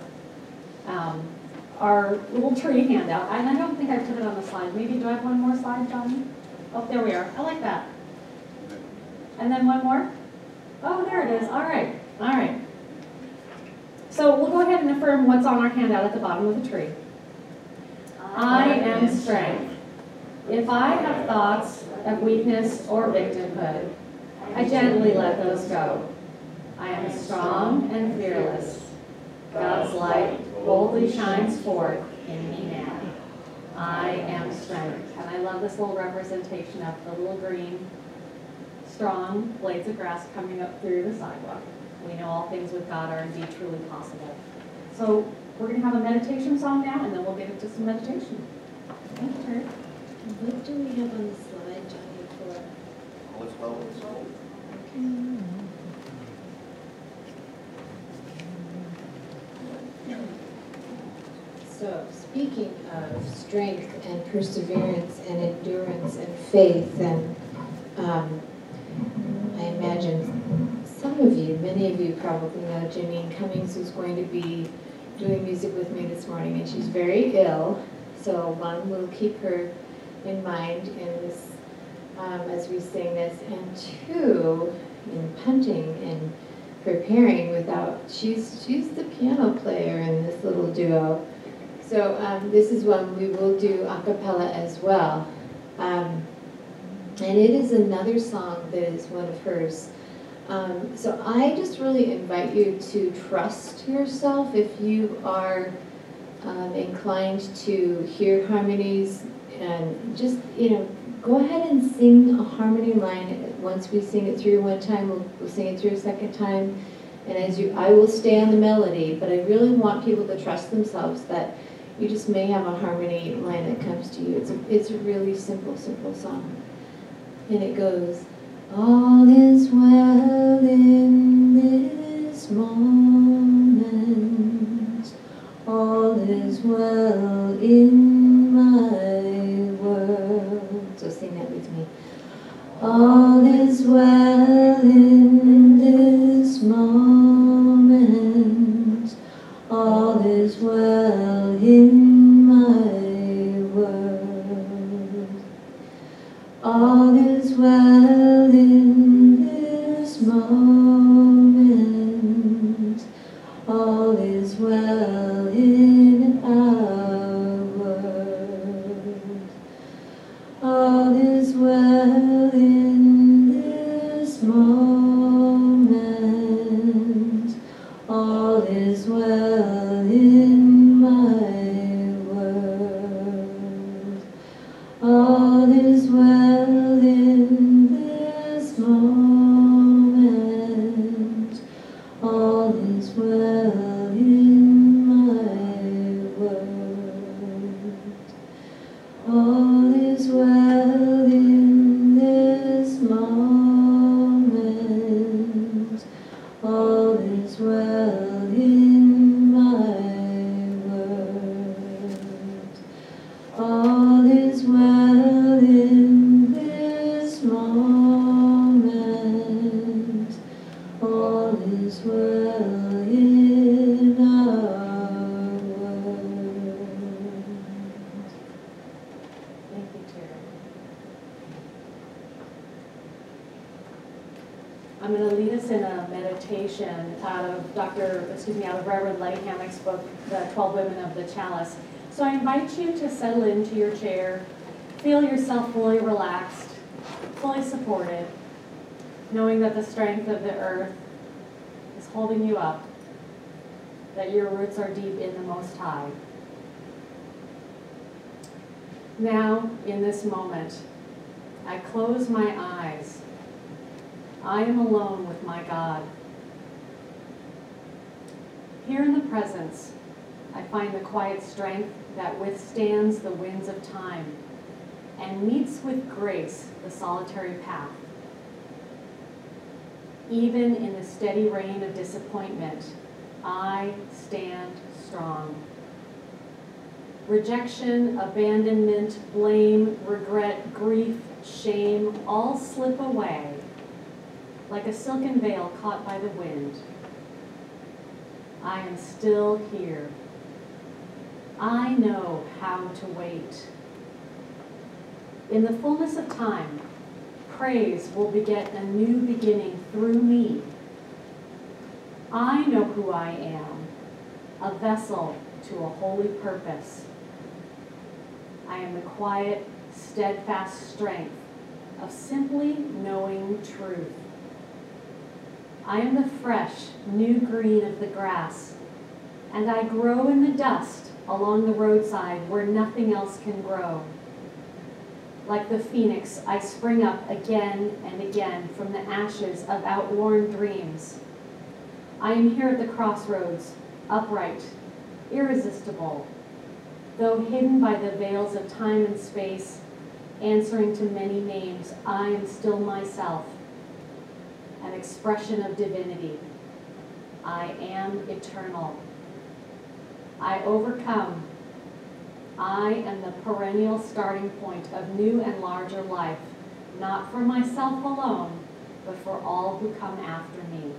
our little tree handout. And I don't think I put it on the slide. Maybe, do I have one more slide, Johnny? Oh, there we are. I like that. And then one more? Oh, there it is. All right. All right. So we'll go ahead and affirm what's on our handout at the bottom of the tree. I am strength. If I have thoughts of weakness or victimhood, I gently let those go. I am strong and fearless. God's light boldly shines forth in me now. I am strength. And I love this little representation of the little green, strong blades of grass coming up through the sidewalk. We know all things with God are indeed truly possible. So we're going to have a meditation song now, and then we'll get into some meditation. Thank you, Terry. What do we have on the slide, Johnny, for? All is well with soul. So, speaking of strength and perseverance and endurance and faith, and I imagine some of you, many of you probably know Janine Cummings, who's going to be doing music with me this morning, and she's very ill. So one, we'll keep her in mind in this as we sing this, and two, in punting and preparing she's the piano player in this little duo. So this is one we will do a cappella as well. And it is another song that is one of hers. So I just really invite you to trust yourself if you are inclined to hear harmonies, and just, go ahead and sing a harmony line. Once we sing it through one time, we'll sing it through a second time. And I will stay on the melody, but I really want people to trust themselves that you just may have a harmony line that comes to you. It's a really simple song. And it goes, all is well in this moment, all is well in my world. So sing that with me. All is well in this moment, all is well in my world. All is well in All is well in my world. All is well in this moment. All is well in my world. All is well in this moment. All is well in my world. All is well in this moment. All is well in our world. Thank you, Terry. I'm going to lead us in a meditation out of Reverend Letty Hammock's book, The 12 Women of the Chalice. So I invite you to settle into your chair, feel yourself fully relaxed, fully supported, knowing that the strength of the earth is holding you up, that your roots are deep in the Most High. Now, in this moment, I close my eyes. I am alone with my God. Here in the presence, I find the quiet strength that withstands the winds of time and meets with grace the solitary path. Even in the steady rain of disappointment, I stand strong. Rejection, abandonment, blame, regret, grief, shame all slip away like a silken veil caught by the wind. I am still here. I know how to wait. In the fullness of time, praise will beget a new beginning through me. I know who I am, a vessel to a holy purpose. I am the quiet, steadfast strength of simply knowing truth. I am the fresh, new green of the grass, and I grow in the dust along the roadside where nothing else can grow. Like the phoenix, I spring up again and again from the ashes of outworn dreams. I am here at the crossroads, upright, irresistible, though hidden by the veils of time and space, answering to many names, I am still myself, an expression of divinity. I am eternal. I overcome. I am the perennial starting point of new and larger life, not for myself alone, but for all who come after me.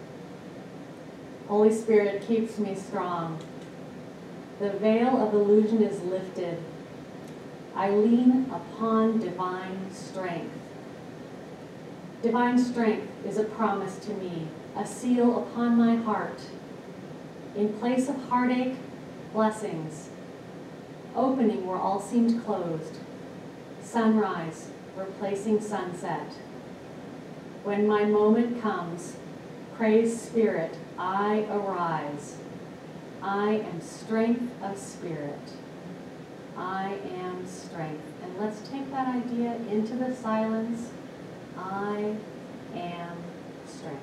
Holy Spirit keeps me strong. The veil of illusion is lifted. I lean upon divine strength. Divine strength is a promise to me, a seal upon my heart. In place of heartache, blessings. Opening where all seemed closed. Sunrise replacing sunset. When my moment comes, praise Spirit, I arise. I am strength of spirit. I am strength. And let's take that idea into the silence. I am strength.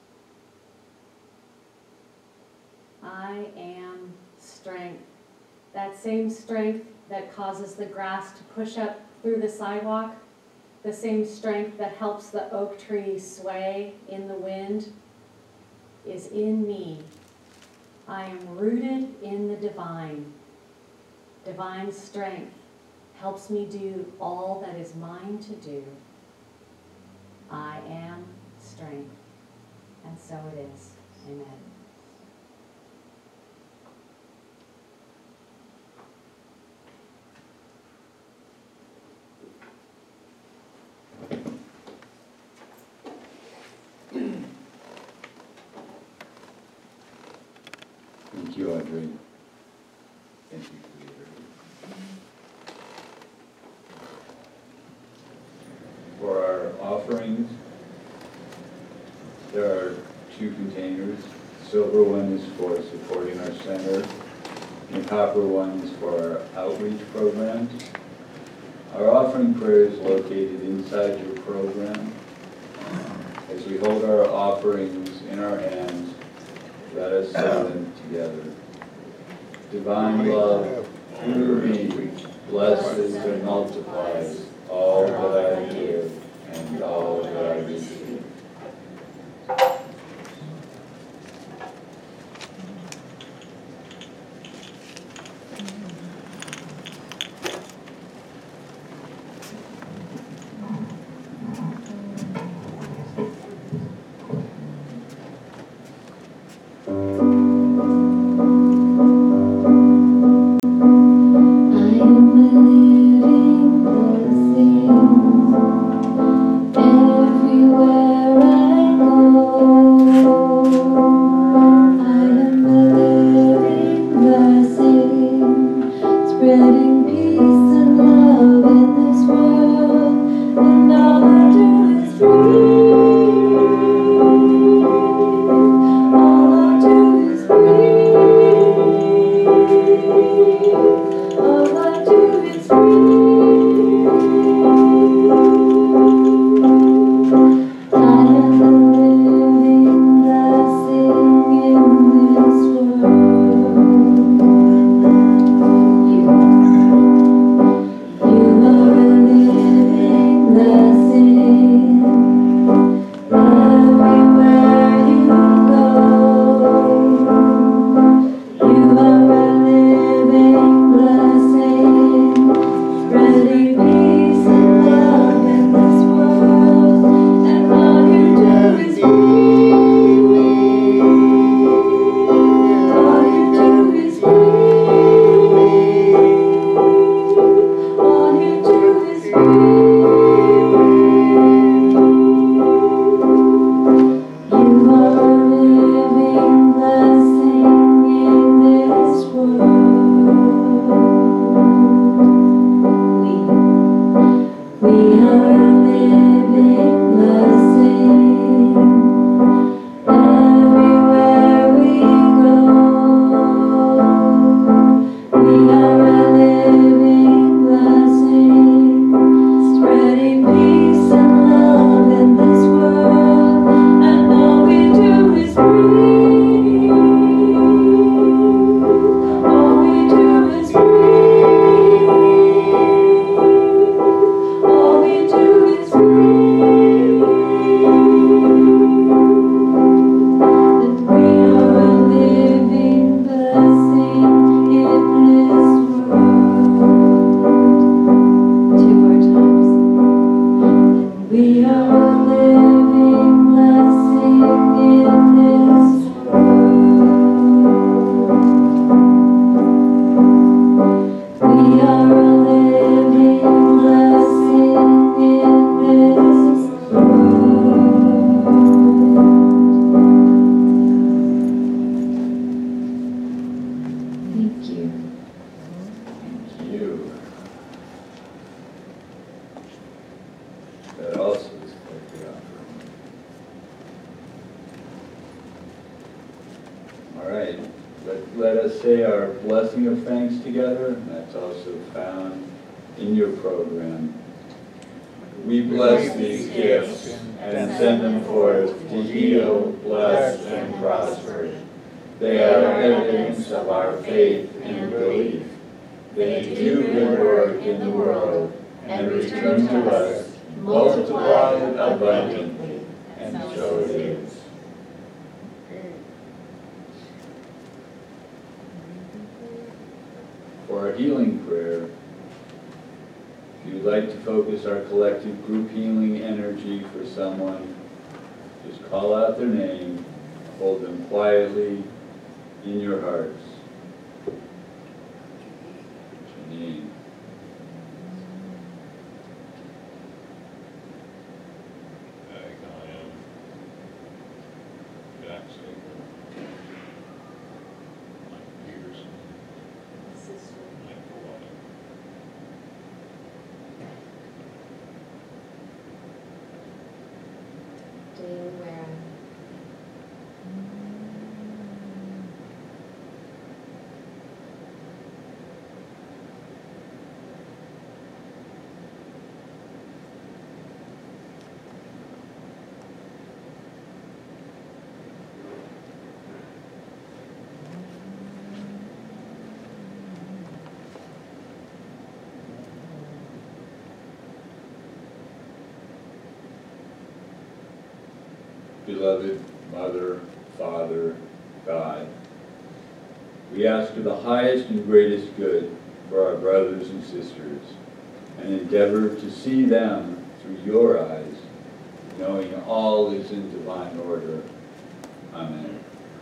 I am strength. that same strength that causes the grass to push up through the sidewalk, the same strength that helps the oak tree sway in the wind, is in me. I am rooted in the divine. Divine strength helps me do all that is mine to do. I am strength. And so it is. Amen. Thank you, Audrey. Thank you, Peter. For our offerings, there are 2 containers. The silver one is for supporting our center, and the copper one is for our outreach programs. Our offering prayer is located inside your program. As we hold our offerings in our hands, let us say them together. Divine love, through me, blesses and multiplies all that I give and all that I receive. Spreading peace and love in this world, and all I do is breathe. All I do is breathe. All I do is breathe. I am the living blessing in this world. Let us say our blessing of thanks together, and that's also found in your program. We bless these gifts and send them forth to heal, bless, and prosper. They are evidence of our faith and belief. they do good work in the world and return to us, multiplied abundantly, and so it is. For our healing prayer, if you'd like to focus our collective group healing energy for someone, just call out their name, hold them quietly in your hearts. Janine. Jackson. Mike Peterson. Mike Maloney. Dale Warren. Beloved Mother, Father, God, we ask for the highest and greatest good for our brothers and sisters, and endeavor to see them through your eyes, knowing all is in divine order. Amen.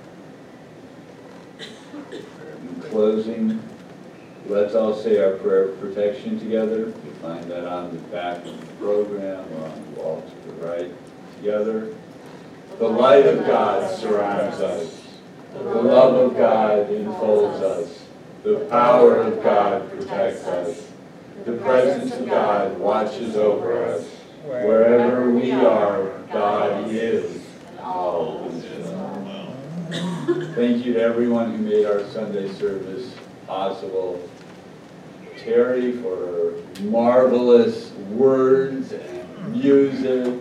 In closing, let's all say our prayer of protection together. You'll find that on the back of the program or on the wall to the right. Together. The light of God surrounds us. The love of God enfolds us. The power of God protects us. The presence of God watches over us. Wherever we are, God is. All is well. Thank you to everyone who made our Sunday service possible. Terry for her marvelous words and music,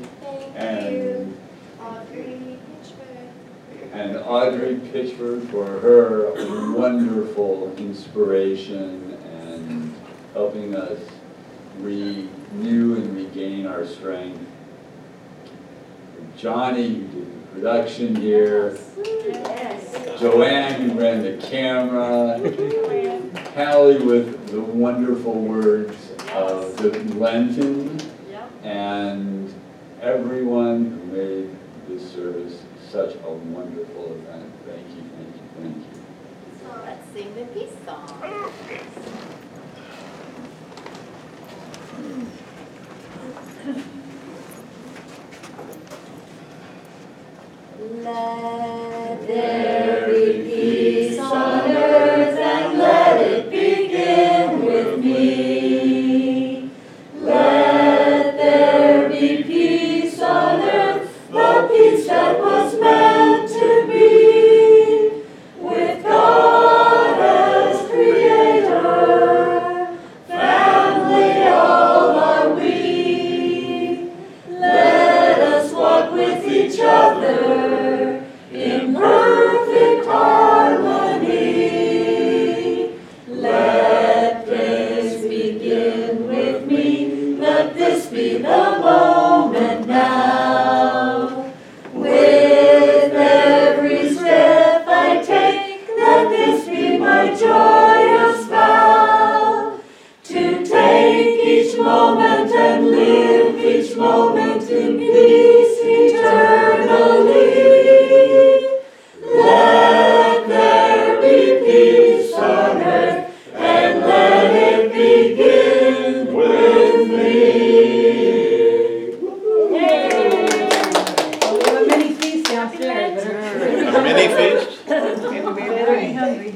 and Audrey Pitchford for her wonderful inspiration and helping us renew and regain our strength. Johnny, who did the production here. Joanne, who ran the camera. Hallie with the wonderful words of the Lenten. And everyone who made this service such a wonderful event. Thank you, thank you, thank you. So let's sing the peace song. Let there be peace on earth and let it begin with me. Let there be peace on earth, the peace that was meant to be, with God as creator, family all are we. Let us walk with each other in perfect harmony. Let praise begin with me, let this be the moment now. With every step I take, let this be my joyous vow. To take each moment and live each moment in peace eternally. Let there be peace on earth and let it begin with me. We have a mini feast downstairs. A mini feast? Better be hungry.